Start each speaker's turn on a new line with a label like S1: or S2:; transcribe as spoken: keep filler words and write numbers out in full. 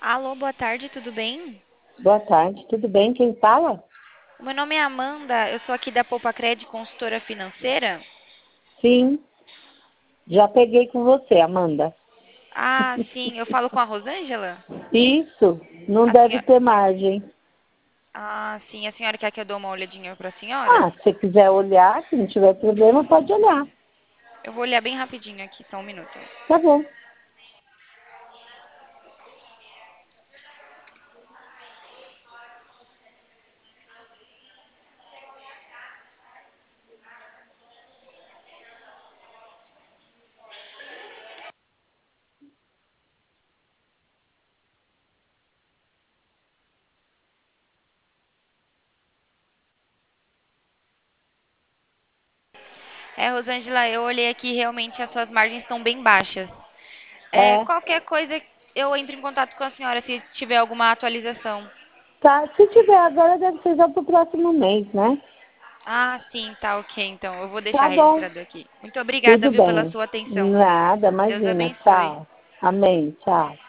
S1: Alô, boa tarde, tudo bem?
S2: Boa tarde, tudo bem? Quem fala?
S1: O meu nome é Amanda, eu sou aqui da Poupa Cred, consultora financeira.
S2: Sim, já peguei com você, Amanda.
S1: Ah, sim, eu falo com a Rosângela?
S2: Isso, não
S1: A
S2: deve
S1: senhora...
S2: ter margem.
S1: Ah, sim, a senhora quer que eu dou uma olhadinha para a senhora?
S2: Ah, se você quiser olhar, se não tiver problema, pode olhar.
S1: Eu vou olhar bem rapidinho aqui, só um minuto.
S2: Tá bom.
S1: É, Rosângela, eu olhei aqui, realmente as suas margens estão bem baixas. É,
S2: É,
S1: qualquer coisa, eu entro em contato com a senhora se tiver alguma atualização.
S2: tá. Se tiver agora, deve ser já pro próximo mês, né?
S1: Ah, sim, tá ok, então. Eu vou deixar
S2: Tá bom,
S1: registrado aqui. Muito obrigada,
S2: tudo
S1: viu, pela
S2: bem.
S1: sua atenção.
S2: Nada,
S1: Deus
S2: imagina.
S1: abençoe.
S2: Tchau. Amém, tchau.